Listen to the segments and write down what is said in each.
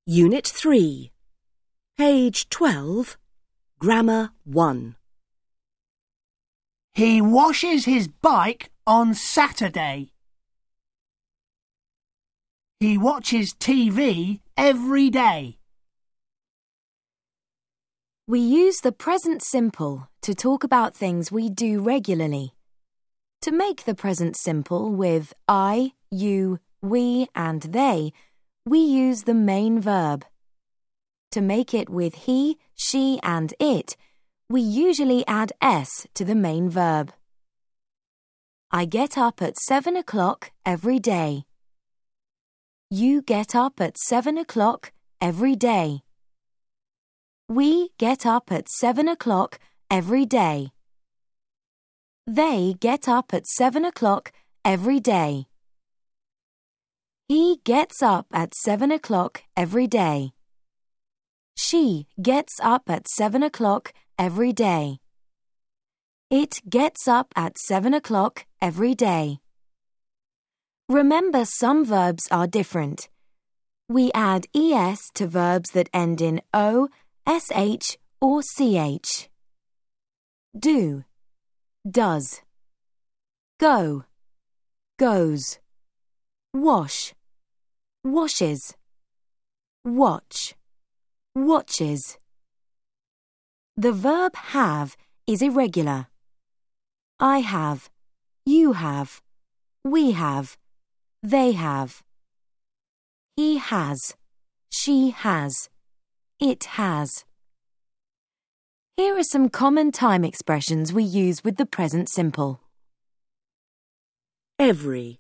Unit 3, page 12, Grammar 1. He washes his bike on Saturday. He watches TV every day. We use the present simple to talk about things we do regularly. To make the present simple with I, you, we and they, we use the main verb. To make it with he, she and it, we usually add s to the main verb. I get up at 7 o'clock every day. You get up at 7 o'clock every day. We get up at 7 o'clock every day. They get up at 7 o'clock every day. He gets up at 7 o'clock every day. She gets up at 7 o'clock every day. It gets up at 7 o'clock every day. Remember, some verbs are different. We add es to verbs that end in o, sh or ch. Do, does. Go, goes. Wash, washes. Watch, watches. The verb have is irregular. I have, you have, we have, they have. He has, she has, it has. Here are some common time expressions we use with the present simple. Every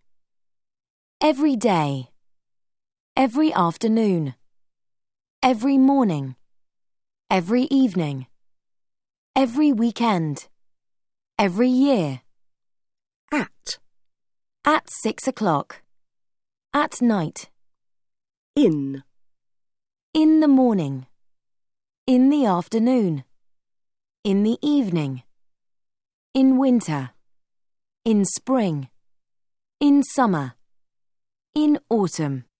day. Every afternoon. Every morning. Every evening. Every weekend. Every year. At 6 o'clock. At night. In the morning. In the afternoon. In the evening. In winter. In spring. In summer. In autumn.